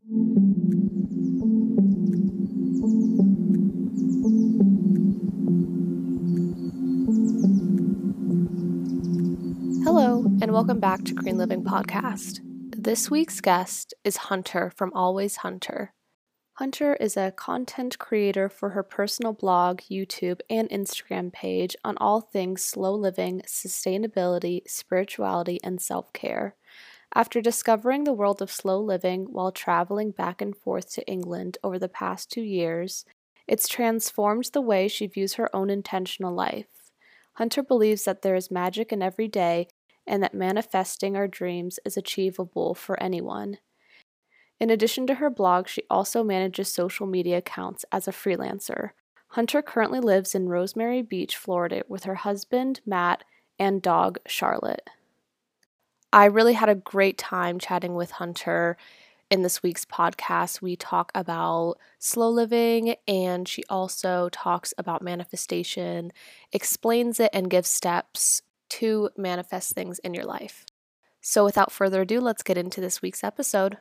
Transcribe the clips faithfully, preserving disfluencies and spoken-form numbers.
Hello, and welcome back to Green Living Podcast. This week's guest is Hunter from Always Hunter. Hunter is a content creator for her personal blog, YouTube, and Instagram page on all things slow living, sustainability, spirituality, and self-care. After discovering the world of slow living while traveling back and forth to England over the past two years, it's transformed the way she views her own intentional life. Hunter believes that there is magic in every day and that manifesting our dreams is achievable for anyone. In addition to her blog, she also manages social media accounts as a freelancer. Hunter currently lives in Rosemary Beach, Florida, with her husband, Matt, and dog, Charlotte. I really had a great time chatting with Hunter in this week's podcast. We talk about slow living, and she also talks about manifestation, explains it, and gives steps to manifest things in your life. So without further ado, let's get into this week's episode.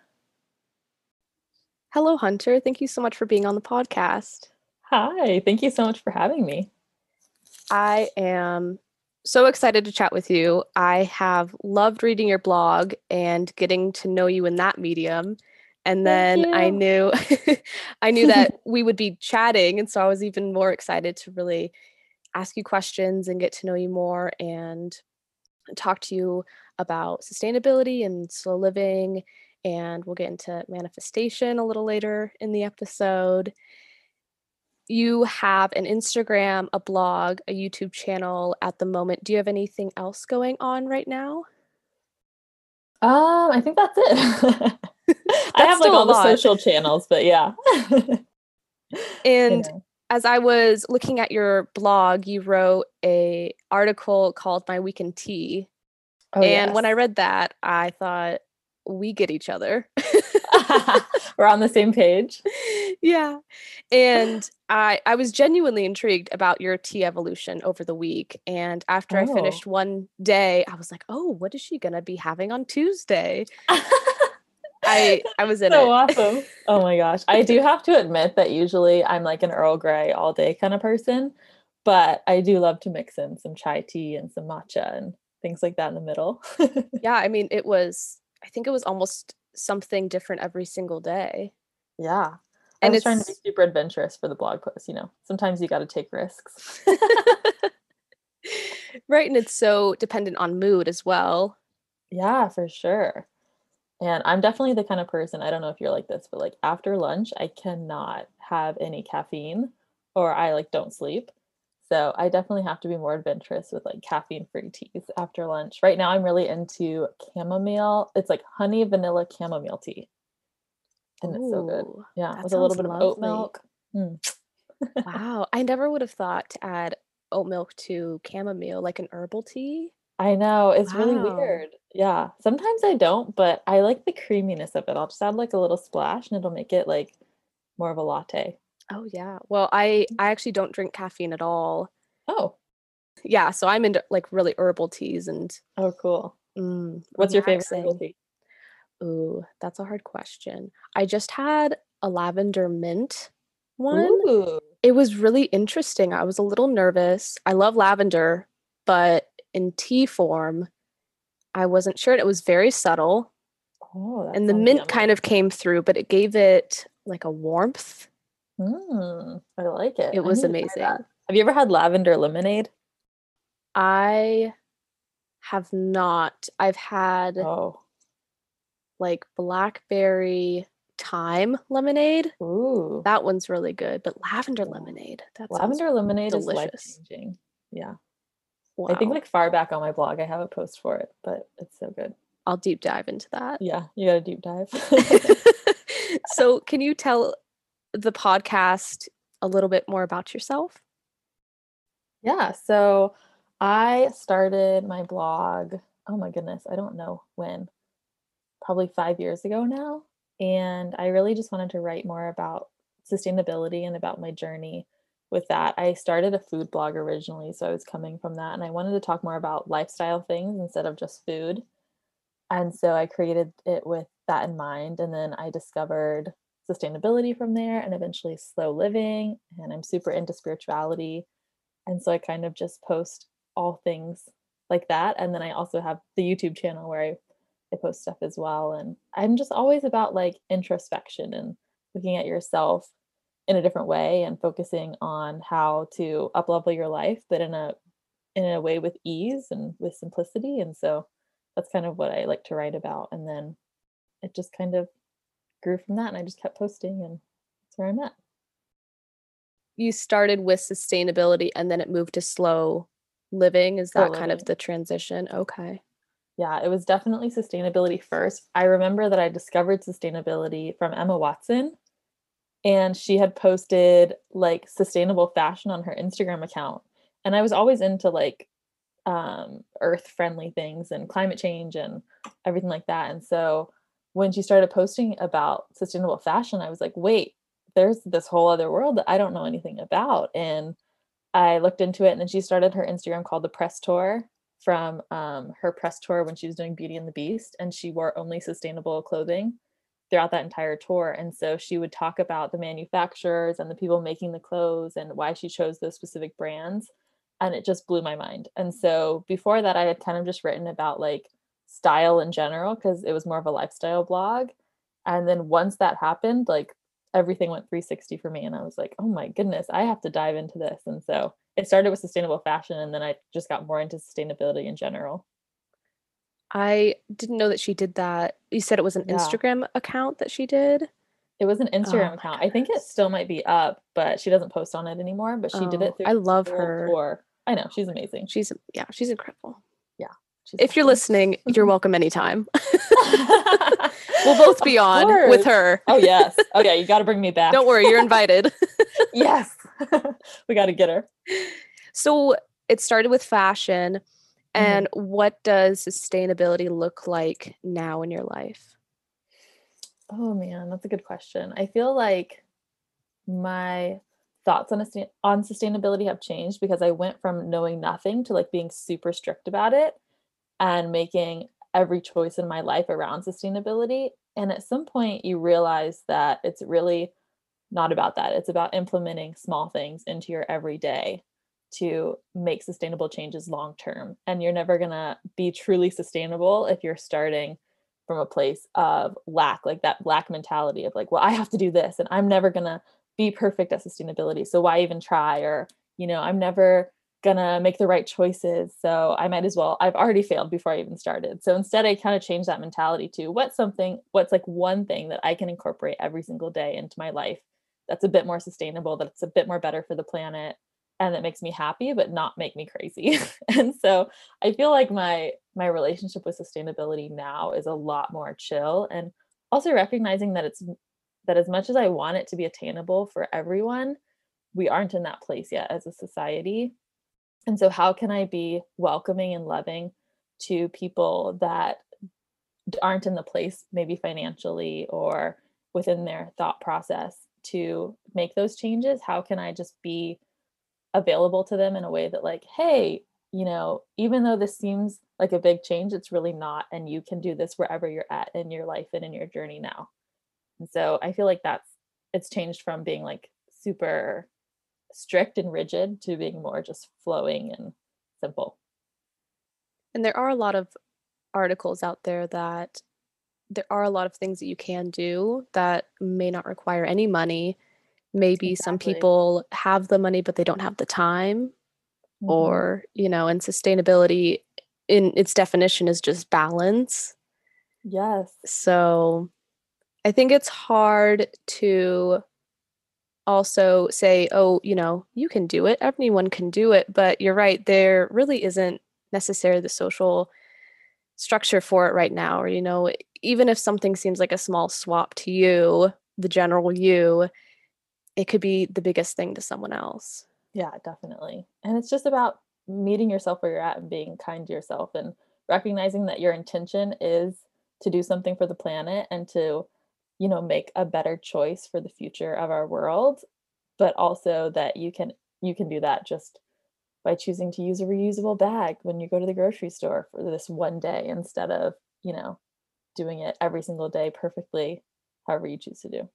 Hello, Hunter. Thank you so much for being on the podcast. Hi, thank you so much for having me. I am so excited to chat with you. I have loved reading your blog and getting to know you in that medium. And then I knew I knew that we would be chatting, and so I was even more excited to really ask you questions and get to know you more and talk to you about sustainability and slow living. And we'll get into manifestation a little later in the episode. You have an Instagram, a blog, a YouTube channel at the moment. Do you have anything else going on right now? Um, I think that's it. I have like all the social channels, but yeah. And as I was looking at your blog, you wrote a article called My Week in Tea. Oh, and yes. When I read that, I thought, we get each other. We're on the same page. Yeah. And I I was genuinely intrigued about your tea evolution over the week. And after oh. I finished one day, I was like, oh, what is she going to be having on Tuesday? I I was in so it. awesome. Oh my gosh. I do have to admit that usually I'm like an Earl Grey all day kind of person, but I do love to mix in some chai tea and some matcha and things like that in the middle. Yeah, I mean, it was, I think it was almost something different every single day. Yeah. And I was it's trying to be super adventurous for the blog post, you know. Sometimes you got to take risks. Right, and it's so dependent on mood as well. Yeah, for sure. And I'm definitely the kind of person, I don't know if you're like this, but like after lunch, I cannot have any caffeine or I like don't sleep. So I definitely have to be more adventurous with like caffeine-free teas after lunch. Right now I'm really into chamomile. It's like honey vanilla chamomile tea. And Ooh, it's so good. Yeah, with a little bit lovely. of oat milk. Mm. Wow, I never would have thought to add oat milk to chamomile, like an herbal tea. I know, it's wow. really weird. Yeah, sometimes I don't, but I like the creaminess of it. I'll just add like a little splash and it'll make it like more of a latte. Oh yeah. Well, I I actually don't drink caffeine at all. Oh. Yeah, so I'm into like really herbal teas and Oh, cool. Mm, What's relaxing. Your favorite herbal tea? Ooh, that's a hard question. I just had a lavender mint one. Ooh. It was really interesting. I was a little nervous. I love lavender, but in tea form, I wasn't sure. It was very subtle. Oh, and the mint yummy. Kind of came through, but it gave it like a warmth. Mm, I like it. It was amazing. Have you ever had lavender lemonade? I have not. I've had oh. like blackberry thyme lemonade. Ooh. That one's really good. But lavender yeah. lemonade. That lavender lemonade delicious. is life-changing. Yeah. Wow. I think like far back on my blog, I have a post for it, but it's so good. I'll deep dive into that. Yeah, you got to deep dive. So can you tell the podcast a little bit more about yourself? Yeah, so I started my blog, oh my goodness, I don't know when, probably five years ago now. And I really just wanted to write more about sustainability and about my journey with that. I started a food blog originally, so I was coming from that, and I wanted to talk more about lifestyle things instead of just food. And so I created it with that in mind. And then I discovered sustainability from there and eventually slow living. And I'm super into spirituality. And so I kind of just post all things like that. And then I also have the YouTube channel where I, I post stuff as well. And I'm just always about like introspection and looking at yourself in a different way and focusing on how to uplevel your life, but in a in a way with ease and with simplicity. And so that's kind of what I like to write about. And then it just kind of grew from that and I just kept posting and that's where I'm at. You started with sustainability and then it moved to slow living. Is Slow that kind living. of the transition? Okay. Yeah, it was definitely sustainability first. I remember that I discovered sustainability from Emma Watson, and she had posted like sustainable fashion on her Instagram account. And I was always into like um, earth friendly things and climate change and everything like that. And so when she started posting about sustainable fashion, I was like, wait, there's this whole other world that I don't know anything about. And I looked into it, and then she started her Instagram called the Press Tour from um, her press tour when she was doing Beauty and the Beast, and she wore only sustainable clothing throughout that entire tour. And so she would talk about the manufacturers and the people making the clothes and why she chose those specific brands. And it just blew my mind. And so before that, I had kind of just written about like style in general because it was more of a lifestyle blog. And then once that happened, like everything went three sixty for me. And I was like, oh my goodness, I have to dive into this. And so it started with sustainable fashion. And then I just got more into sustainability in general. I didn't know that she did that. You said it was an Yeah. Instagram account that she did? It was an Oh Instagram my account. I think it goodness. still might be up, but she doesn't post on it anymore, but she did Oh, it through I this love whole her. tour. I know, she's amazing. She's, yeah, she's incredible. Yeah, she's If you're awesome. listening, you're welcome anytime. We'll both be Of on with course. her. Oh, yes. Oh, yeah, you gotta bring me back. Don't worry, you're invited. Yes. We gotta get her. So it started with fashion. Mhm. And what does sustainability look like now in your life? Oh, man, that's a good question. I feel like my thoughts on sus on sustainability have changed because I went from knowing nothing to, like, being super strict about it and making every choice in my life around sustainability. And at some point, you realize that it's really not about that. It's about implementing small things into your everyday to make sustainable changes long term. And you're never going to be truly sustainable if you're starting from a place of lack, like that lack mentality of like, well, I have to do this and I'm never going to be perfect at sustainability. So why even try? Or, you know, I'm never gonna make the right choices. So I might as well, I've already failed before I even started. So instead I kind of changed that mentality to what's something, what's like one thing that I can incorporate every single day into my life that's a bit more sustainable, that's a bit more better for the planet and that makes me happy but not make me crazy. And so I feel like my my relationship with sustainability now is a lot more chill and also recognizing that it's that as much as I want it to be attainable for everyone, we aren't in that place yet as a society. And so, how can I be welcoming and loving to people that d- aren't in the place, maybe financially or within their thought process, to make those changes? How can I just be available to them in a way that, like, hey, you know, even though this seems like a big change, it's really not. And you can do this wherever you're at in your life and in your journey now. And so, I feel like that's it's changed from being like super strict and rigid to being more just flowing and simple. And there are a lot of articles out there that there are a lot of things that you can do that may not require any money. Maybe some Exactly. people have the money, but they don't have the time, Mhm. or, you know, and sustainability in its definition is just balance. Yes. So I think it's hard to also say, oh, you know, you can do it, everyone can do it. But you're right, there really isn't necessarily the social structure for it right now. Or, you know, even if something seems like a small swap to you, the general you, it could be the biggest thing to someone else. Yeah, definitely. And it's just about meeting yourself where you're at and being kind to yourself and recognizing that your intention is to do something for the planet and to, you know, make a better choice for the future of our world, but also that you can you can do that just by choosing to use a reusable bag when you go to the grocery store for this one day instead of, you know, doing it every single day perfectly, however you choose to do.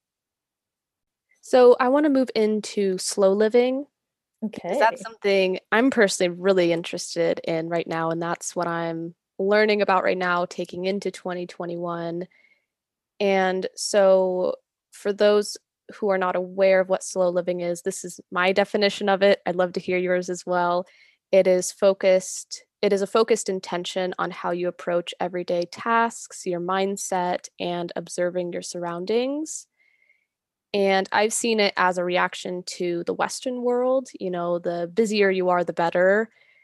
So I want to move into slow living because that's Okay. something I'm personally really interested in right now. And that's what I'm learning about right now, taking into twenty twenty-one. And so, for those who are not aware of what slow living is, this is my definition of it. I'd love to hear yours as well. It is focused, it is a focused intention on how you approach everyday tasks, your mindset, and observing your surroundings. And I've seen it as a reaction to the Western world. You know, the busier you are, the better.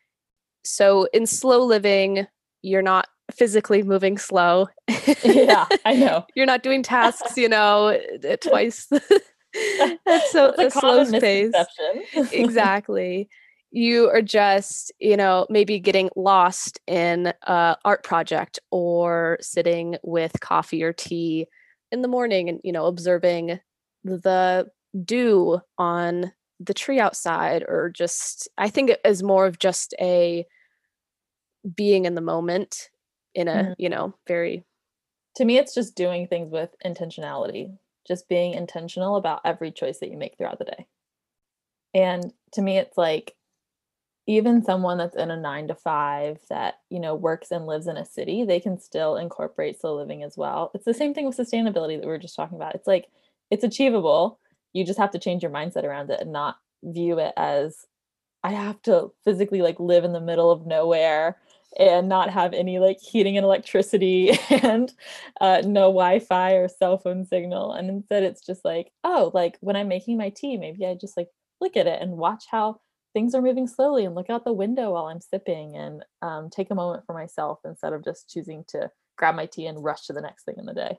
So in slow living, you're not physically moving slow. Yeah, I know. You're not doing tasks, you know, at twice. It's so That's a a slow common pace. misconception. Exactly. You are just, you know, maybe getting lost in a art project or sitting with coffee or tea in the morning and, you know, observing the dew on the tree outside, or just, I think it is more of just a being in the moment in a, Mhm. you know, very. To me, it's just doing things with intentionality, just being intentional about every choice that you make throughout the day. And to me, it's like even someone that's in a nine to five that, you know, works and lives in a city, they can still incorporate slow living as well. It's the same thing with sustainability that we were just talking about. It's like it's achievable. You just have to change your mindset around it and not view it as I have to physically like live in the middle of nowhere and not have any like heating and electricity and uh, no Wi-Fi or cell phone signal. And instead, it's just like, oh, like when I'm making my tea, maybe I just like look at it and watch how things are moving slowly and look out the window while I'm sipping and um, take a moment for myself instead of just choosing to grab my tea and rush to the next thing in the day.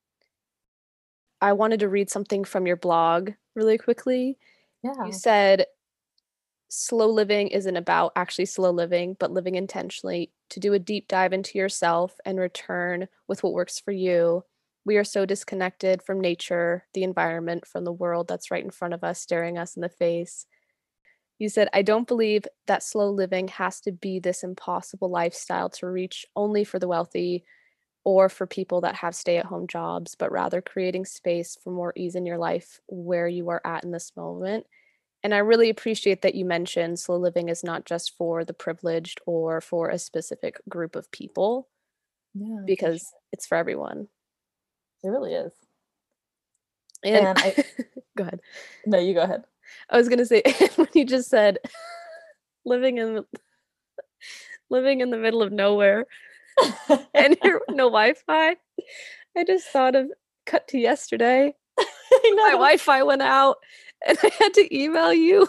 I wanted to read something from your blog really quickly. You Yeah. said slow living isn't about actually slow living, but living intentionally to do a deep dive into yourself and return with what works for you. We are so disconnected from nature, the environment, from the world that's right in front of us, staring us in the face. You said, I don't believe that slow living has to be this impossible lifestyle to reach only for the wealthy or for people that have stay at home jobs, but rather creating space for more ease in your life where you are at in this moment. And I really appreciate that you mentioned slow living is not just for the privileged or for a specific group of people, Yeah, for sure. because it's for everyone. It really is. And And I, go ahead. no, you go ahead. I was gonna say when you just said living in the, living in the middle of nowhere and you're no Wi-Fi, I just thought of cut to yesterday. I My know. Wi-Fi went out and I had to email you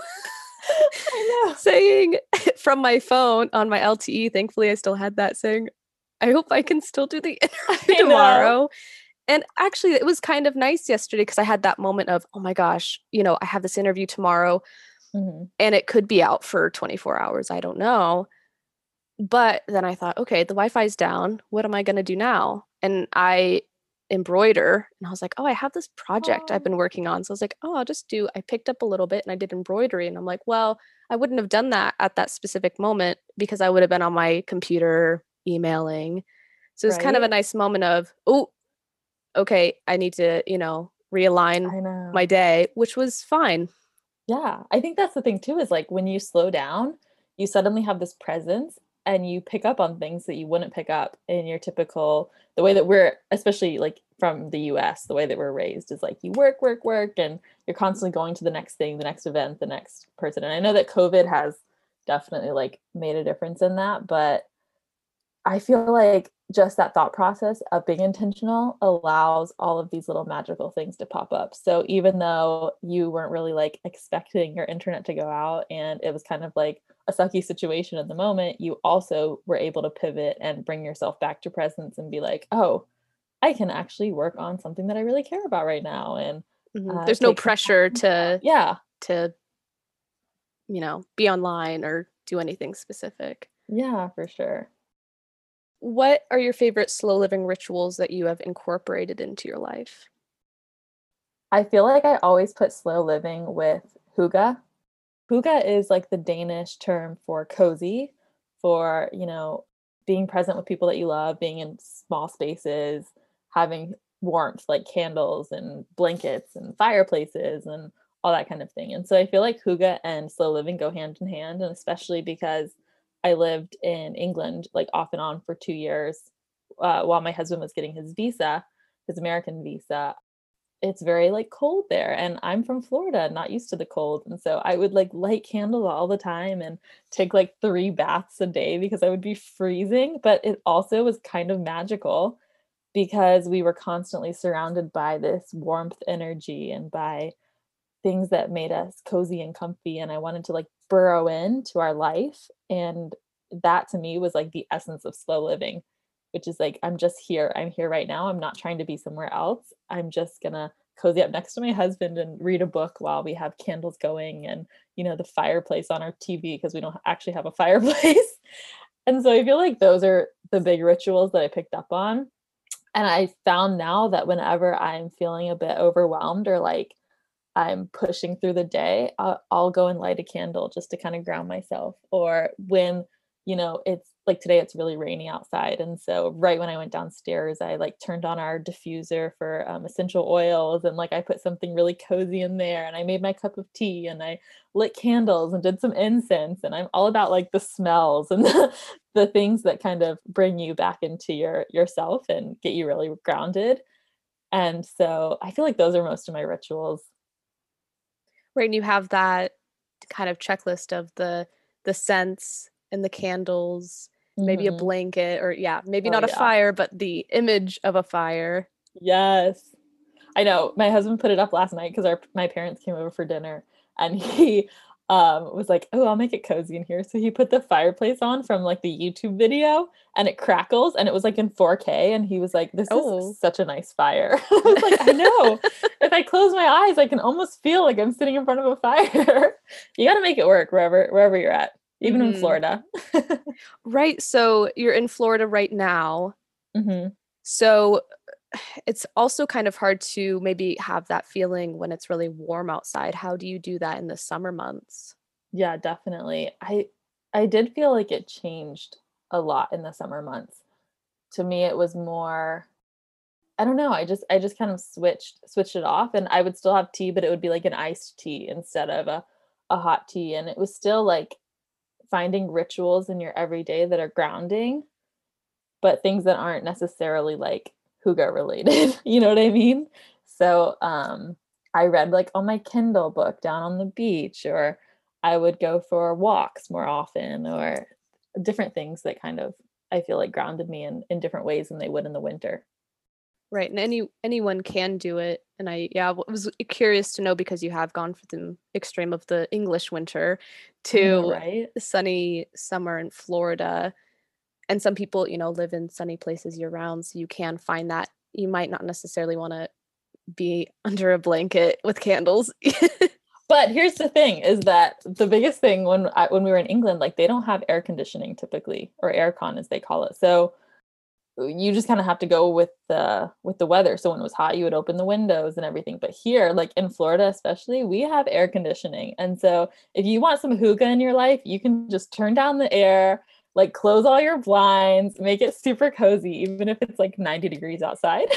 I know. saying from my phone on my L T E, thankfully I still had that, saying, I hope I can still do the interview I know. tomorrow. And actually, it was kind of nice yesterday because I had that moment of, oh my gosh, you know, I have this interview tomorrow Mhm. and it could be out for twenty-four hours. I don't know. But then I thought, okay, the Wi-Fi's down. What am I going to do now? And I embroider. And I was like, oh, I have this project I've Oh, been working on. So I was like, oh, I'll just do, I picked up a little bit and I did embroidery. And I'm like, well, I wouldn't have done that at that specific moment because I would have been on my computer emailing. So it was kind of a right? nice moment of, oh, okay, I need to, you know, realign I my know. day, which was fine. Yeah, I think that's the thing too is like when you slow down, you suddenly have this presence and you pick up on things that you wouldn't pick up in your typical the way that we're especially like from the U S, the way that we're raised is like you work, work, work, and you're constantly going to the next thing, the next event, the next person. And I know that COVID has definitely like made a difference in that, but I feel like just that thought process of being intentional allows all of these little magical things to pop up. So even though you weren't really like expecting your internet to go out and it was kind of like a sucky situation in the moment, you also were able to pivot and bring yourself back to presence and be like, oh, I can actually work on something that I really care about right now and Mhm. uh, There's no take some pressure time out. to Yeah. to you know be online or do anything specific. Yeah, for sure. What are your favorite slow living rituals that you have incorporated into your life? I feel like I always put slow living with hygge. Hygge is like the Danish term for cozy, for, you know, being present with people that you love, being in small spaces, having warmth like candles and blankets and fireplaces and all that kind of thing. And so I feel like hygge and slow living go hand in hand, and especially because I lived in England like off and on for two years uh, while my husband was getting his visa, his American visa. It's very like cold there, and I'm from Florida, not used to the cold. And so I would like light candles all the time and take like three baths a day because I would be freezing, but it also was kind of magical because we were constantly surrounded by this warmth energy and by things that made us cozy and comfy, and I wanted to like burrow into our life, and that to me was like the essence of slow living, which is like I'm just here. I'm here right now. I'm not trying to be somewhere else. I'm just gonna cozy up next to my husband and read a book while we have candles going and, you know, the fireplace on our T V because we don't actually have a fireplace. And so I feel like those are the big rituals that I picked up on. And I found now that whenever I'm feeling a bit overwhelmed or like I'm pushing through the day, I'll, I'll go and light a candle just to kind of ground myself. Or when, you know, it's like today it's really rainy outside. And so right when I went downstairs, I like turned on our diffuser for um, essential oils, and like I put something really cozy in there, and I made my cup of tea and I lit candles and did some incense. And I'm all about like the smells and the, the things that kind of bring you back into your yourself and get you really grounded. And so I feel like those are most of my rituals. Right, and you have that kind of checklist of the the scents and the candles, maybe a Mhm. blanket or yeah, maybe Oh, not a yeah. fire, but the image of a fire. Yes. I know. My husband put it up last night because our my parents came over for dinner, and he, um, was like, "Oh, I'll make it cozy in here." So he put the fireplace on from, like, the YouTube video, and it crackles, and it was, like, in four K, and he was like, "This is Oh. such a nice fire." I was like, "I know. If I close my eyes, I can almost feel like I'm sitting in front of a fire." You gotta make it work wherever wherever you're at, even in Mhm. Florida. Right, so you're in Florida right now. Mhm. So it's also kind of hard to maybe have that feeling when it's really warm outside. How do you do that in the summer months? Yeah, definitely. I I did feel like it changed a lot in the summer months. To me, it was more I don't know, I just I just kind of switched switched it off, and I would still have tea, but it would be like an iced tea instead of a a hot tea, and it was still like finding rituals in your everyday that are grounding, but things that aren't necessarily like hygge related, you know what I mean? So, um, I read like on my Kindle book down on the beach, or I would go for walks more often, or different things that kind of I feel like grounded me in in different ways than they would in the winter. Right, and any anyone can do it, and I yeah, w was curious to know because you have gone from the extreme of the English winter I know, to right? sunny summer in Florida, and some people, you know, live in sunny places year round, so you can find that you might not necessarily wanna be under a blanket with candles. But here's the thing is that the biggest thing when I when we were in England, like, they don't have air conditioning typically, or aircon as they call it. So you just kinda have to go with the with the weather. So when it was hot, you would open the windows and everything. But here, like in Florida especially, we have air conditioning. And so if you want some hygge in your life, you can just turn down the air, like close all your blinds, make it super cozy, even if it's like ninety degrees outside.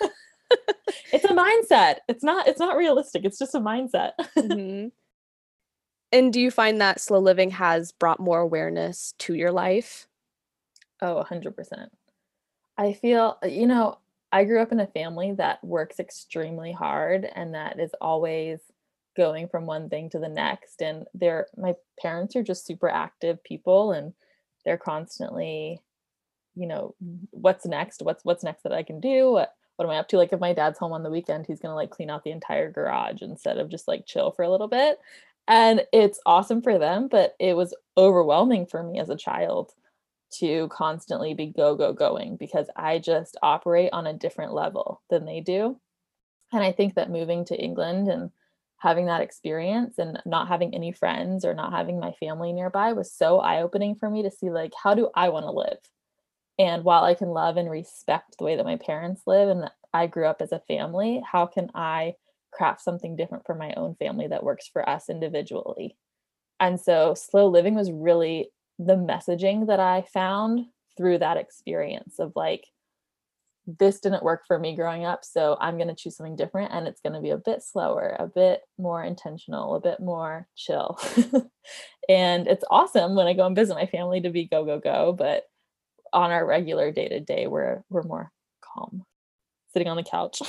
It's a mindset. It's not it's not realistic. It's just a mindset. Mhm. And do you find that slow living has brought more awareness to your life? Oh, one hundred percent. I feel, uh, you know, I grew up in a family that works extremely hard and that is always going from one thing to the next. And they're my parents are just super active people, and they're constantly, you know, what's next? What's what's next that I can do? What what am I up to? Like if my dad's home on the weekend, he's gonna like clean out the entire garage instead of just like chill for a little bit. And it's awesome for them, but it was overwhelming for me as a child to constantly be go, go, going because I just operate on a different level than they do. And I think that moving to England and having that experience and not having any friends or not having my family nearby was so eye-opening for me to see like how do I want to live? And while I can love and respect the way that my parents live and that I grew up as a family, how can I craft something different for my own family that works for us individually? And so slow living was really the messaging that I found through that experience of like, this didn't work for me growing up, so I'm going to choose something different, and it's going to be a bit slower, a bit more intentional, a bit more chill. And it's awesome when I go and visit my family to be go go go, but on our regular day to day, we're we're more calm, sitting on the couch.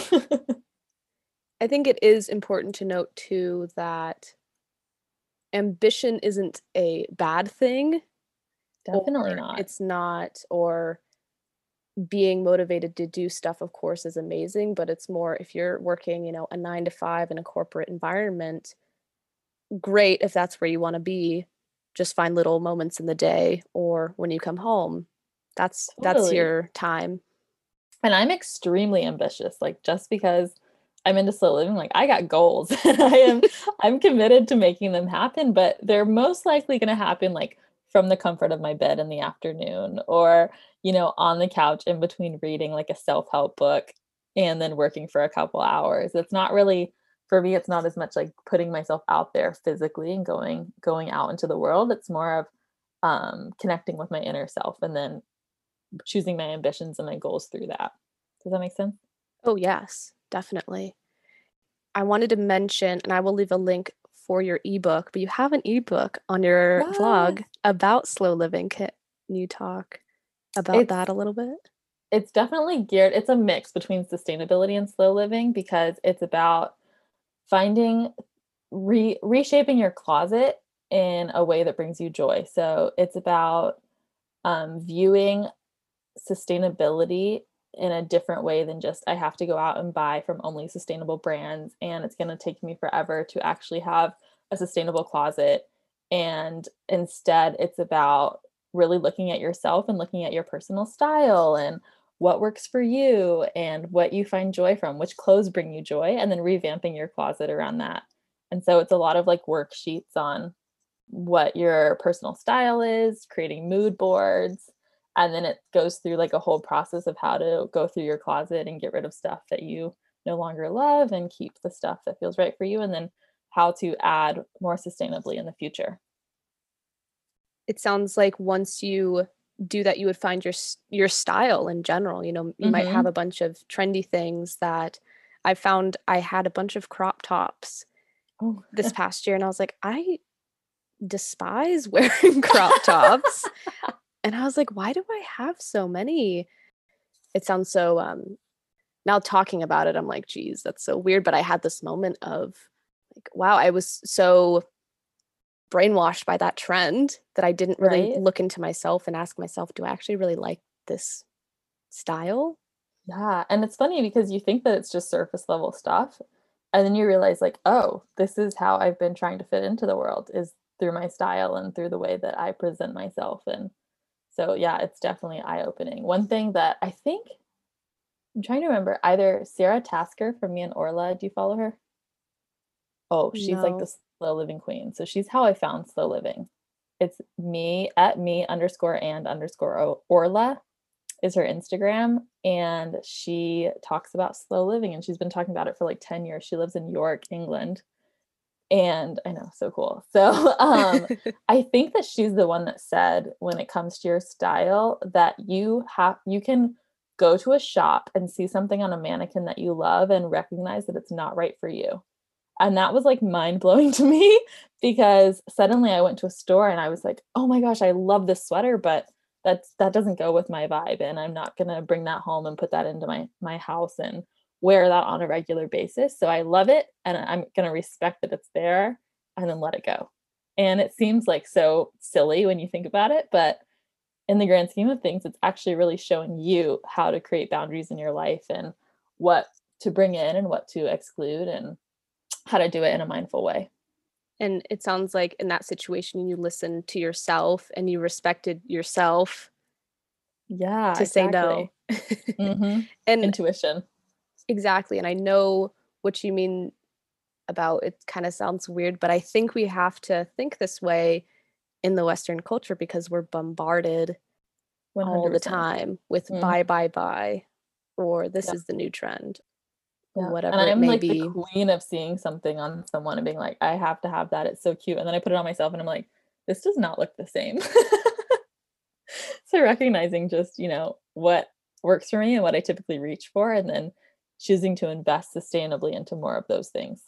I think it is important to note too that ambition isn't a bad thing, Definitely or not. it's not, or being motivated to do stuff, of course, is amazing, but it's more if you're working, you know, a nine to five in a corporate environment, great if that's where you want to be. Just find little moments in the day or when you come home. That's that's Totally. your time. And I'm extremely ambitious. Like just because I'm into slow living, like I got goals and I am I'm committed to making them happen, but they're most likely going to happen like from the comfort of my bed in the afternoon or, you know, on the couch in between reading like a self-help book and then working for a couple hours. It's not really for me it's not as much like putting myself out there physically and going going out into the world. It's more of um connecting with my inner self and then choosing my ambitions and my goals through that. Does that make sense? Oh, yes, definitely. I wanted to mention, and I will leave a link for your ebook, but you have an ebook on your Yes. vlog about slow living. Can you talk about It's that a little bit? it's definitely geared it's a mix between sustainability and slow living because it's about finding re reshaping your closet in a way that brings you joy. So it's about um, viewing sustainability in a different way than just I have to go out and buy from only sustainable brands and it's going to take me forever to actually have a sustainable closet. And instead, it's about really looking at yourself and looking at your personal style and what works for you and what you find joy from, which clothes bring you joy, and then revamping your closet around that. And so it's a lot of like worksheets on what your personal style is, creating mood boards, and then it goes through like a whole process of how to go through your closet and get rid of stuff that you no longer love and keep the stuff that feels right for you, and then how to add more sustainably in the future. It sounds like once you do that, you would find your s- your style in general. You know, you might have Mhm. a bunch of trendy things that I found. I had a bunch of crop tops Oh. this past year, and I was like, I despise wearing crop tops. And I was like, why do I have so many? It sounds so um now talking about it, I'm like, geez, that's so weird. But I had this moment of like, wow, I was so brainwashed by that trend that I didn't really Right? look into myself and ask myself, do I actually really like this style? Yeah, and it's funny because you think that it's just surface level stuff, and then you realize like, "Oh, this is how I've been trying to fit into the world is through my style and through the way that I present myself." And so, yeah, it's definitely eye-opening. One thing that I think I'm trying to remember either Sarah Tasker from Me and Orla, do you follow her? Oh, she's like the No. slow living queen. So she's how I found slow living. It's me at me underscore and underscore o- Orla is her Instagram, and she talks about slow living, and she's been talking about it for like ten years. She lives in York, England, and I know, so cool. So, um, I think that she's the one that said when it comes to your style that you have you can go to a shop and see something on a mannequin that you love and recognize that it's not right for you. And that was like mind blowing to me because suddenly I went to a store and I was like, "Oh my gosh, I love this sweater, but that's that doesn't go with my vibe and I'm not going to bring that home and put that into my my house and wear that on a regular basis." So I love it and I'm going to respect that it's there and then let it go. And it seems like so silly when you think about it, but in the grand scheme of things, it's actually really showing you how to create boundaries in your life and what to bring in and what to exclude and how to do it in a mindful way. And it sounds like in that situation, you listened to yourself and you respected yourself Yeah, to say no. exactly. Mhm. And Intuition. exactly. And I know what you mean about it kind of sounds weird, but I think we have to think this way in the Western culture because we're bombarded all the one hundred percent. time with Mhm. buy, buy, buy, or this Yep, is the new trend, yep. And whatever it I'm may like the be. queen of seeing something on someone and being like, "I have to have that, it's so cute." And then I put it on myself and I'm like, "This does not look the same." So recognizing just, you know, what works for me and what I typically reach for, and then choosing to invest sustainably into more of those things.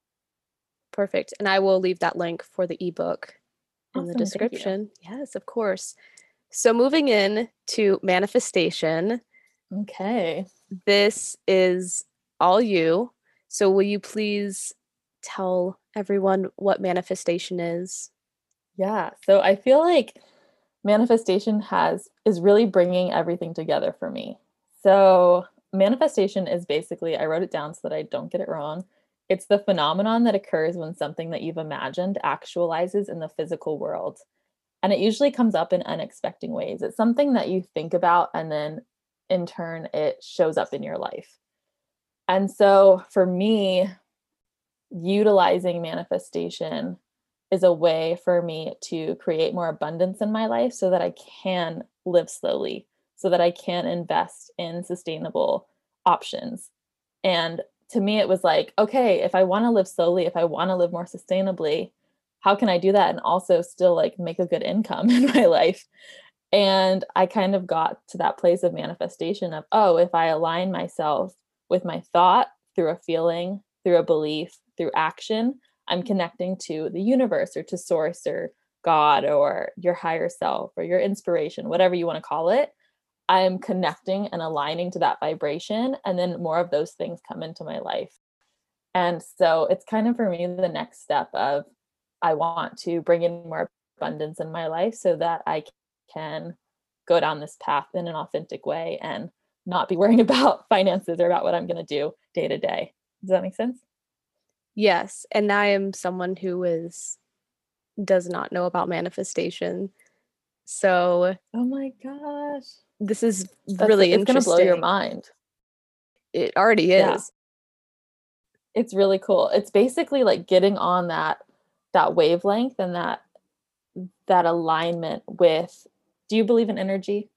Perfect. And I will leave that link for the ebook in the Awesome. Thank you. description. Yes, of course. So moving in to manifestation, Okay. this is all you. So will you please tell everyone what manifestation is? Yeah. So I feel like manifestation has is really bringing everything together for me. So manifestation is basically, I wrote it down so that I don't get it wrong. It's the phenomenon that occurs when something that you've imagined actualizes in the physical world. And it usually comes up in unexpected ways. It's something that you think about and then in turn it shows up in your life. And so for me, utilizing manifestation is a way for me to create more abundance in my life so that I can live slowly, so that I can invest in sustainable options. And to me, it was like, okay, if I want to live slowly, if I want to live more sustainably, how can I do that and also still like make a good income in my life? And I kind of got to that place of manifestation of, oh, if I align myself with my thought through a feeling, through a belief, through action, I'm connecting to the universe or to source or God or your higher self or your inspiration, whatever you want to call it. I'm connecting and aligning to that vibration. And then more of those things come into my life. And so it's kind of for me the next step of I want to bring in more abundance in my life so that I can go down this path in an authentic way and not be worrying about finances or about what I'm going to do day to day. Does that make sense? Yes, and I am someone who is does not know about manifestation. So Oh my gosh. this is That's really it's going to blow your interesting. mind. It already Yeah. is. It's really cool. It's basically like getting on that that wavelength and that that alignment with, do you believe in energy?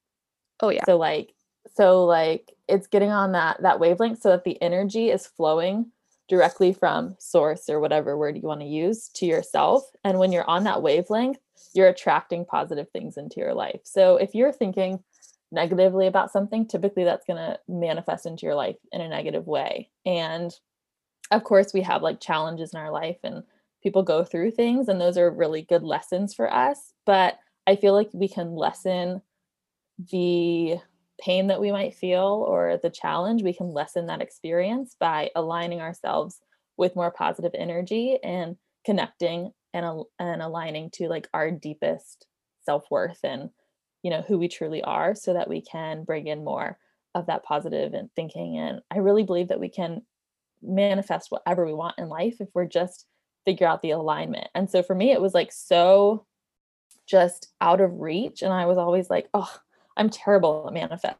Oh yeah. So like so like it's getting on that that wavelength so that the energy is flowing directly from source or whatever word you want to use to yourself. And when you're on that wavelength, you're attracting positive things into your life. So if you're thinking negatively about something, typically that's going to manifest into your life in a negative way. And of course, we have like challenges in our life and people go through things, and those are really good lessons for us. But I feel like we can lessen the pain that we might feel or the challenge, we can lessen that experience by aligning ourselves with more positive energy and connecting and, al- and aligning to like our deepest self-worth and you know who we truly are so that we can bring in more of that positive and thinking. And I really believe that we can manifest whatever we want in life if we're just figure out the alignment. And so for me it was like so just out of reach, and I was always like, oh, I'm terrible at manifesting.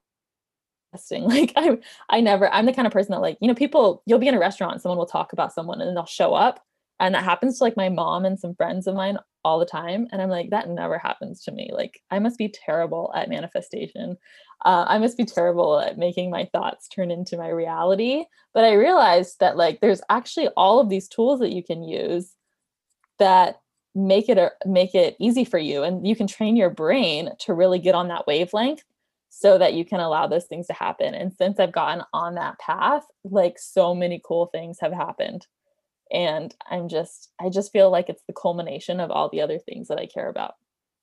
Like I I never I'm the kind of person that like, you know, people you'll be in a restaurant and someone will talk about someone and then they'll show up. And that happens to like my mom and some friends of mine all the time. And I'm like, that never happens to me. Like I must be terrible at manifestation. Uh, I must be terrible at making my thoughts turn into my reality. But I realized that like there's actually all of these tools that you can use that make it a, make it easy for you, and you can train your brain to really get on that wavelength so that you can allow those things to happen. And since I've gotten on that path, like so many cool things have happened, and i'm just I just feel like it's the culmination of all the other things that I care about.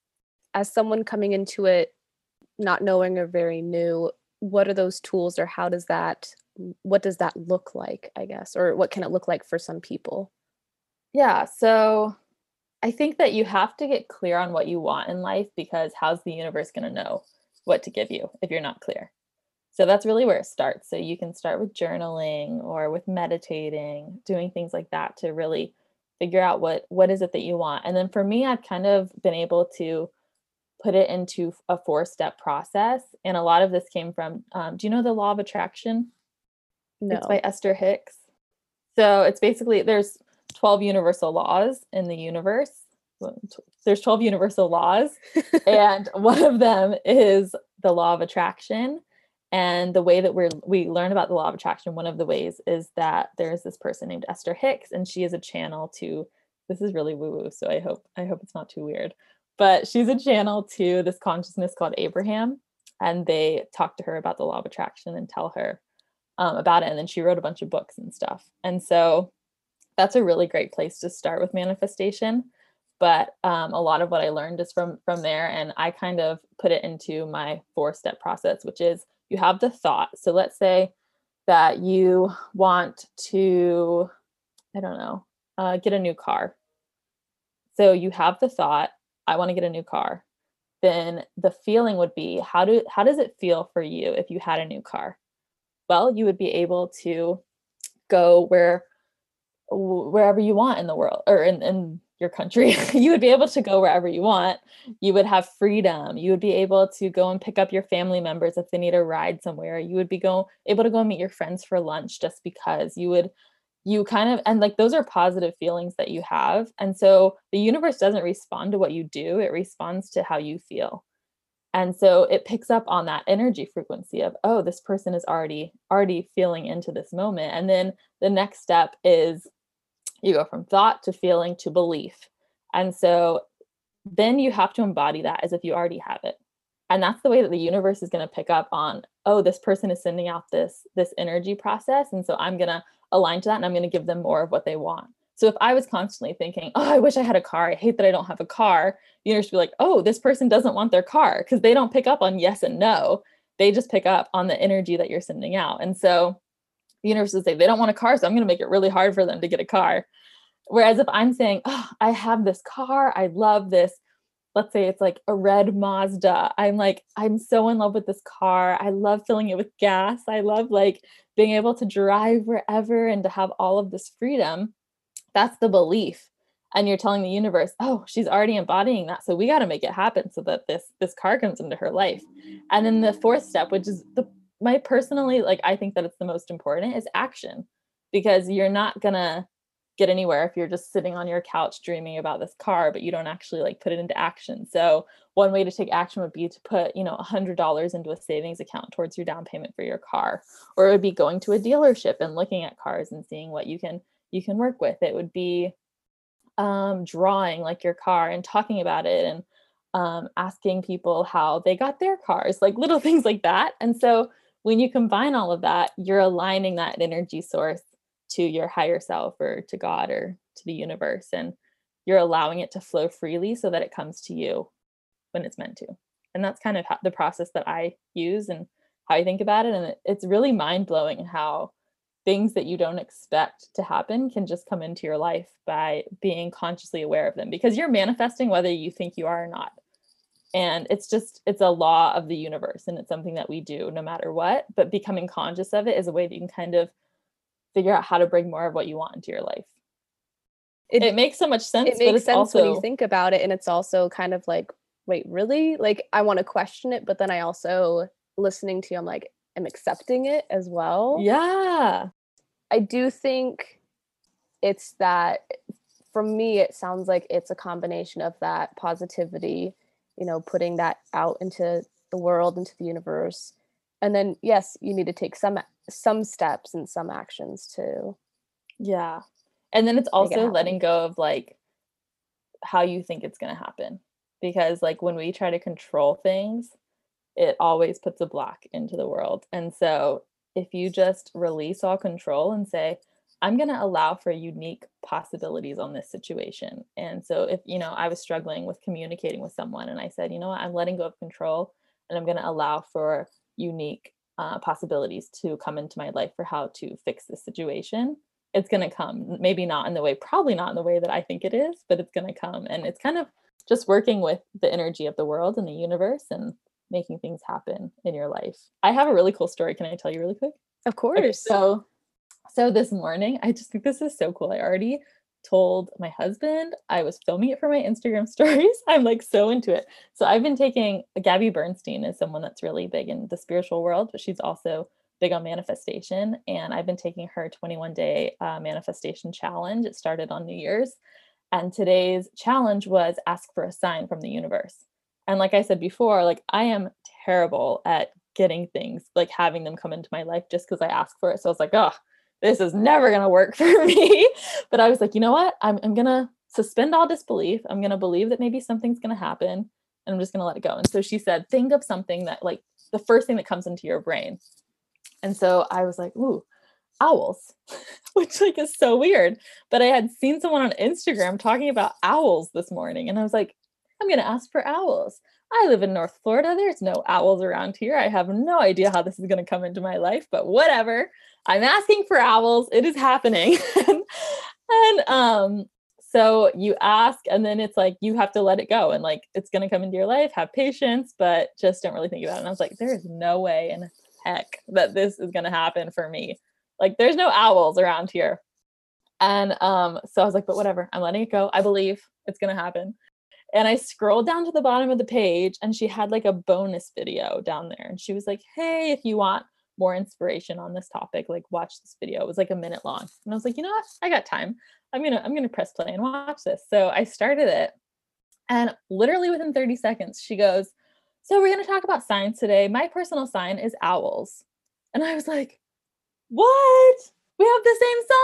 As someone coming into it not knowing or very new, what are those tools or how does that what does that look like, I guess, or what can it look like for some people? Yeah, so I think that you have to get clear on what you want in life, because how's the universe going to know what to give you if you're not clear? So that's really where it starts. So you can start with journaling or with meditating, doing things like that to really figure out what what is it that you want. And then for me, I've kind of been able to put it into a four-step process. And a lot of this came from, um, do you know the law of attraction? It's by No. Esther Hicks. So it's basically there's twelve universal laws in the universe. Well, tw- There's twelve universal laws, and one of them is the law of attraction. And the way that we're we learn about the law of attraction, one of the ways is that there's this person named Esther Hicks, and she is a channel to, this is really woo-woo, so I hope I hope it's not too weird. But she's a channel to this consciousness called Abraham, and they talk to her about the law of attraction and tell her um, about it. And then she wrote a bunch of books and stuff. And so that's a really great place to start with manifestation. But um, a lot of what I learned is from from there, and I kind of put it into my four step process, which is you have the thought. So let's say that you want to, I don't know, uh, get a new car. So you have the thought, I want to get a new car. Then the feeling would be, how do how does it feel for you if you had a new car? Well, you would be able to go where wherever you want in the world, or in, in your country. You would be able to go wherever you want. You would have freedom. You would be able to go and pick up your family members if they need a ride somewhere. You would be go able to go and meet your friends for lunch just because you would you kind of, and like those are positive feelings that you have. And so the universe doesn't respond to what you do, it responds to how you feel. And so it picks up on that energy frequency of, oh, this person is already already feeling into this moment. And then the next step is you go from thought to feeling to belief. And so then you have to embody that as if you already have it. And that's the way that the universe is going to pick up on, oh, this person is sending out this this energy process, and so I'm going to align to that, and I'm going to give them more of what they want. So if I was constantly thinking, oh, I wish I had a car, I hate that I don't have a car, the universe would be like, oh, this person doesn't want their car, because they don't pick up on yes and no. They just pick up on the energy that you're sending out. And so the universe would say, they don't want a car, so I'm going to make it really hard for them to get a car. Whereas if I'm saying, oh, I have this car, I love this, let's say it's like a red Mazda. I'm like, I'm so in love with this car. I love filling it with gas. I love like being able to drive wherever and to have all of this freedom. That's the belief. And you're telling the universe, oh, she's already embodying that. So we got to make it happen so that this, this car comes into her life. And then the fourth step, which is the, my personally, like, I think that it's the most important, is action, because you're not going to get anywhere if you're just sitting on your couch dreaming about this car, but you don't actually like put it into action. So one way to take action would be to put, you know, a hundred dollars into a savings account towards your down payment for your car. Or it would be going to a dealership and looking at cars and seeing what you can, you can work with. It would be um, drawing like your car and talking about it, and um, asking people how they got their cars, like little things like that. And so when you combine all of that, you're aligning that energy source to your higher self or to God or to the universe, and you're allowing it to flow freely so that it comes to you when it's meant to. And that's kind of how, the process that I use and how I think about it. And it, it's really mind-blowing how things that you don't expect to happen can just come into your life by being consciously aware of them, because you're manifesting whether you think you are or not. And it's just, it's a law of the universe, and it's something that we do no matter what. But becoming conscious of it is a way that you can kind of figure out how to bring more of what you want into your life. It, it makes so much sense. It makes but it's sense also, when you think about it. And it's also kind of like, wait, really? Like, I want to question it, but then I also, listening to you, I'm like, I'm accepting it as well. Yeah. I do think it's that, for me, it sounds like it's a combination of that positivity, you know, putting that out into the world, into the universe. And then, yes, you need to take some some steps and some actions too. Yeah. And then it's also letting go of like how you think it's going to happen, because like when we try to control things, it always puts a block into the world. And so if you just release all control and say, I'm going to allow for unique possibilities on this situation. And so if, you know, I was struggling with communicating with someone, and I said, you know what, I'm letting go of control, and I'm going to allow for unique uh, possibilities to come into my life for how to fix this situation. It's going to come, maybe not in the way, probably not in the way that I think it is, but it's going to come. And it's kind of just working with the energy of the world and the universe and making things happen in your life. I have a really cool story. Can I tell you really quick? Of course. Okay, so, so this morning, I just think this is so cool. I already told my husband, I was filming it for my Instagram stories. I'm like so into it. So I've been taking, Gabby Bernstein is someone that's really big in the spiritual world, but she's also big on manifestation. And I've been taking her twenty-one day uh, manifestation challenge. It started on New Year's. And today's challenge was ask for a sign from the universe. And like I said before, like I am terrible at getting things, like having them come into my life just because I ask for it. So I was like, oh, this is never going to work for me. But I was like, you know what? I'm, I'm going to suspend all disbelief. I'm going to believe that maybe something's going to happen and I'm just going to let it go. And so she said, think of something that like the first thing that comes into your brain. And so I was like, ooh, owls, which like is so weird. But I had seen someone on Instagram talking about owls this morning. And I was like, I'm going to ask for owls. I live in North Florida. There's no owls around here. I have no idea how this is going to come into my life, but whatever. I'm asking for owls. It is happening. and, and um, so you ask, and then it's like, you have to let it go. And like, it's going to come into your life, have patience, but just don't really think about it. And I was like, there is no way in heck that this is going to happen for me. Like, there's no owls around here. And um, so I was like, but whatever, I'm letting it go. I believe it's going to happen. And I scrolled down to the bottom of the page and she had like a bonus video down there. And she was like, hey, if you want more inspiration on this topic, like watch this video. It was like a minute long. And I was like, you know what? I got time. I'm going to, I'm going to press play and watch this. So I started it. And literally within thirty seconds, she goes, so we're going to talk about signs today. My personal sign is owls. And I was like, what? We have the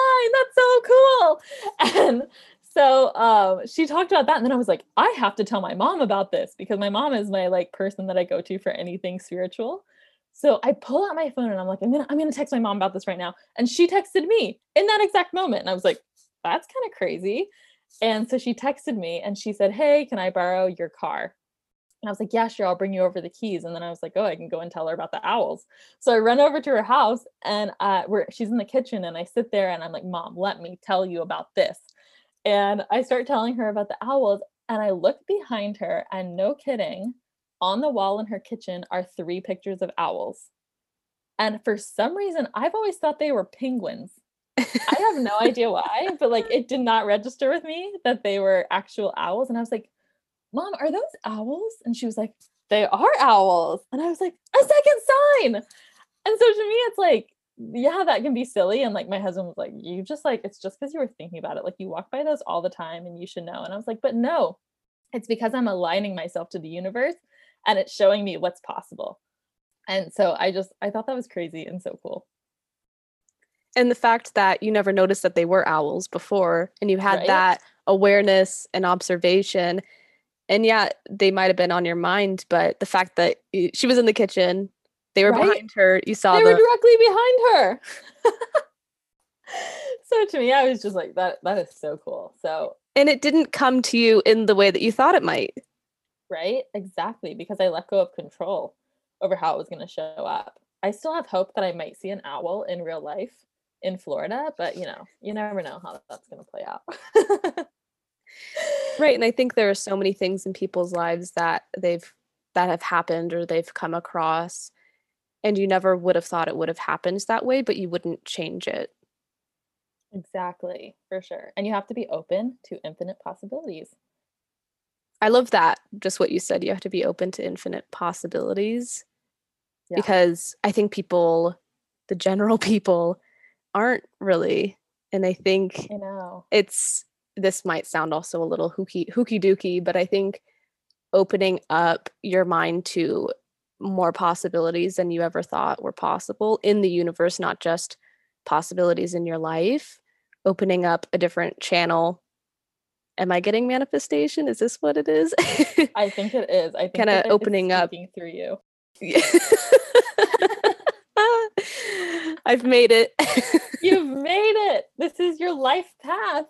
same sign. That's so cool. And so um, she talked about that. And then I was like, I have to tell my mom about this because my mom is my like person that I go to for anything spiritual. So I pull out my phone and I'm like, I'm going to, I'm going to text my mom about this right now. And she texted me in that exact moment. And I was like, that's kind of crazy. And so she texted me and she said, hey, can I borrow your car? And I was like, yeah, sure, I'll bring you over the keys. And then I was like, oh, I can go and tell her about the owls. So I run over to her house and uh, we're, she's in the kitchen and I sit there and I'm like, Mom, let me tell you about this. And I start telling her about the owls and I look behind her and no kidding, on the wall in her kitchen are three pictures of owls. And for some reason, I've always thought they were penguins. I have no idea why, but like it did not register with me that they were actual owls. And I was like, Mom, are those owls? And she was like, they are owls. And I was like, a second sign. And so to me, it's like, yeah, that can be silly. And like my husband was like, you just like, it's just because you were thinking about it. Like you walk by those all the time and you should know. And I was like, but no, it's because I'm aligning myself to the universe and it's showing me what's possible. And so I just, I thought that was crazy and so cool. And the fact that you never noticed that they were owls before and you had Right? that awareness and observation. And yeah, they might have been on your mind, but the fact that you, she was in the kitchen, they were Right? behind her, you saw They them. were directly behind her. So to me, I was just like, that, that is so cool. So, and it didn't come to you in the way that you thought it might. right? Exactly. Because I let go of control over how it was going to show up. I still have hope that I might see an owl in real life in Florida, but you know, you never know how that's going to play out. Right. And I think there are so many things in people's lives that they've that have happened or they've come across and you never would have thought it would have happened that way, but you wouldn't change it. Exactly, for sure. And you have to be open to infinite possibilities. I love that. Just what you said. You have to be open to infinite possibilities. Yeah. Because I think people, the general people, aren't really. And I think I know. it's this might sound also a little hooky hooky dooky, but I think opening up your mind to more possibilities than you ever thought were possible in the universe, not just possibilities in your life, opening up a different channel. Am I getting manifestation? Is this what it is? I think it is. I think kind of opening up through you. Yeah. I've made it. You've made it. This is your life path.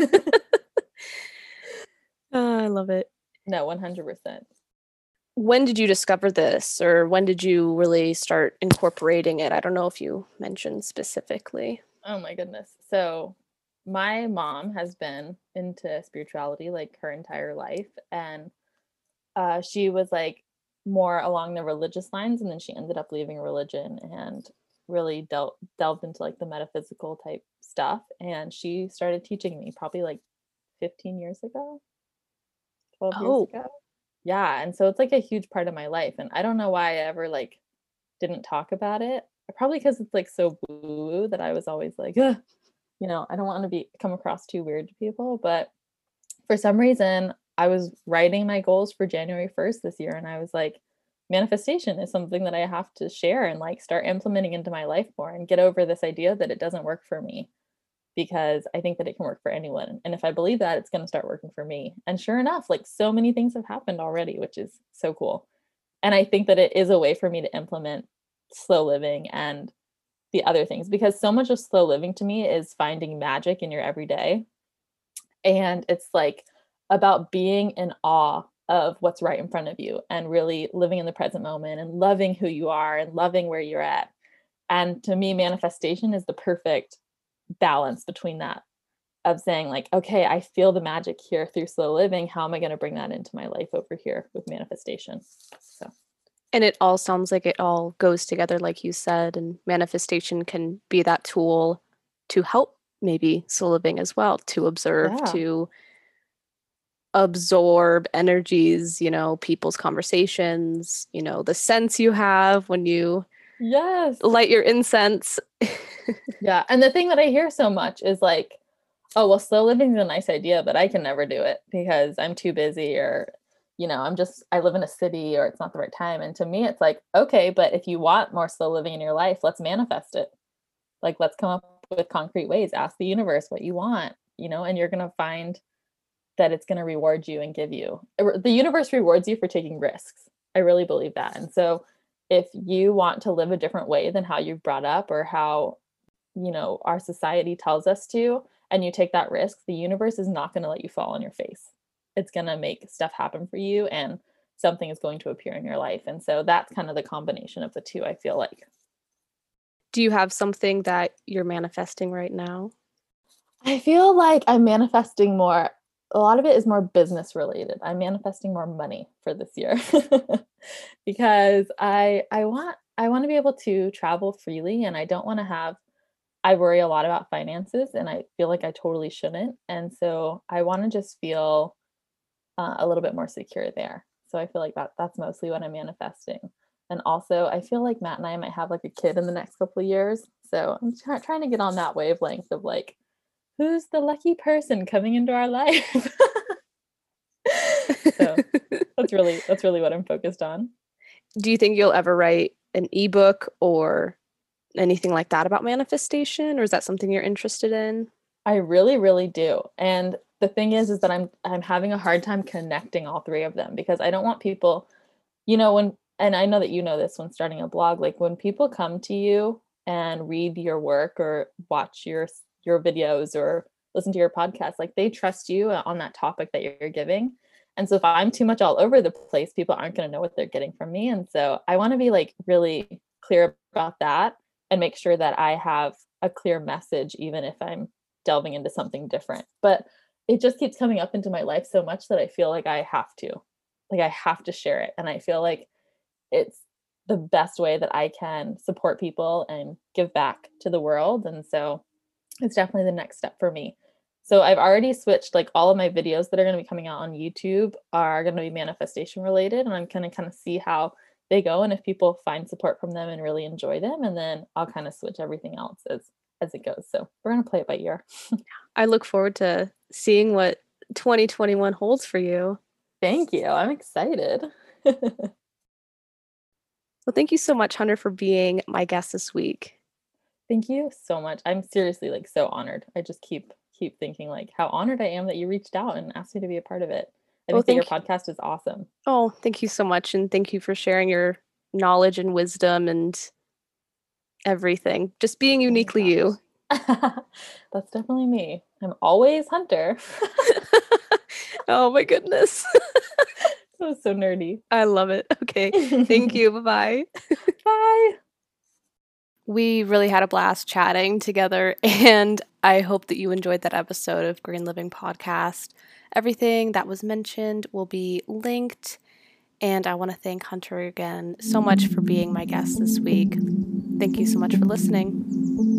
Oh, I love it. No, one hundred percent. When did you discover this, or when did you really start incorporating it? I don't know if you mentioned specifically. Oh my goodness. So my mom has been into spirituality like her entire life. And uh, she was like more along the religious lines. And then she ended up leaving religion and really del- delved into like the metaphysical type stuff. And she started teaching me probably like fifteen years ago, twelve Oh. years ago. Yeah. And so it's like a huge part of my life. And I don't know why I ever like didn't talk about it. Probably because it's like so woo that I was always like, ugh, you know, I don't want to be come across too weird to people. But for some reason, I was writing my goals for January first this year. And I was like, manifestation is something that I have to share and like start implementing into my life more and get over this idea that it doesn't work for me. because I think that it can work for anyone. And if I believe that, it's going to start working for me. And sure enough, like so many things have happened already, which is so cool. And I think that it is a way for me to implement slow living and the other things, because so much of slow living to me is finding magic in your everyday. And it's like about being in awe of what's right in front of you and really living in the present moment and loving who you are and loving where you're at. And to me, manifestation is the perfect balance between that, of saying like, okay, I feel the magic here through slow living. How am I going to bring that into my life over here with manifestation? So, and it all sounds like it all goes together, like you said, and manifestation can be that tool to help maybe slow living as well, to observe, yeah. to absorb energies, you know, people's conversations, you know, the sense you have when you yes light your incense. Yeah. And the thing that I hear so much is like, oh, well, slow living is a nice idea, but I can never do it because I'm too busy, or, you know, I'm just, I live in a city, or it's not the right time. And to me, it's like, okay, but if you want more slow living in your life, let's manifest it. Like, let's come up with concrete ways, ask the universe what you want, you know, and you're going to find that it's going to reward you and give you, the universe rewards you for taking risks. I really believe that. And so if you want to live a different way than how you've brought up, or how, you know, our society tells us to, and you take that risk, the universe is not going to let you fall on your face. It's going to make stuff happen for you, and something is going to appear in your life. And so that's kind of the combination of the two, I feel like. Do you have something that you're manifesting right now? I feel like I'm manifesting more. A lot of it is more business related. I'm manifesting more money for this year because I I want I want to be able to travel freely, and I don't want to have, I worry a lot about finances, and I feel like I totally shouldn't. And so I want to just feel uh, a little bit more secure there. So I feel like that that's mostly what I'm manifesting. And also, I feel like Matt and I might have like a kid in the next couple of years. So I'm try- trying to get on that wavelength of like, who's the lucky person coming into our life? So that's really that's really what I'm focused on. Do you think you'll ever write an ebook or anything like that about manifestation, or is that something you're interested in? I really, really do. And the thing is, is that I'm I'm having a hard time connecting all three of them, because I don't want people, you know, when, and I know that you know this, when starting a blog, like when people come to you and read your work or watch your your videos or listen to your podcast, like they trust you on that topic that you're giving. And so if I'm too much all over the place, people aren't going to know what they're getting from me. And so I want to be like really clear about that and make sure that I have a clear message, even if I'm delving into something different. But it just keeps coming up into my life so much that I feel like I have to, like I have to share it. And I feel like it's the best way that I can support people and give back to the world. And so it's definitely the next step for me. So I've already switched, like all of my videos that are going to be coming out on YouTube are going to be manifestation related, and I'm going to kind of see how they go and if people find support from them and really enjoy them, and then I'll kind of switch everything else as as it goes. So we're going to play it by ear. I look forward to seeing what twenty twenty-one holds for you. Thank you. I'm excited. Well, thank you so much, Hunter, for being my guest this week. Thank you so much. I'm seriously like so honored. I just keep keep thinking like how honored I am that you reached out and asked me to be a part of it. I Well, think that your thank podcast is awesome. Oh, thank you so much. And thank you for sharing your knowledge and wisdom and everything. Just being uniquely you. That's definitely me. I'm always Hunter. Oh my goodness. That was so nerdy. I love it. Okay. Thank you. Bye-bye. Bye. We really had a blast chatting together, and I hope that you enjoyed that episode of Green Living Podcast. Everything that was mentioned will be linked, and I want to thank Hunter again so much for being my guest this week. Thank you so much for listening.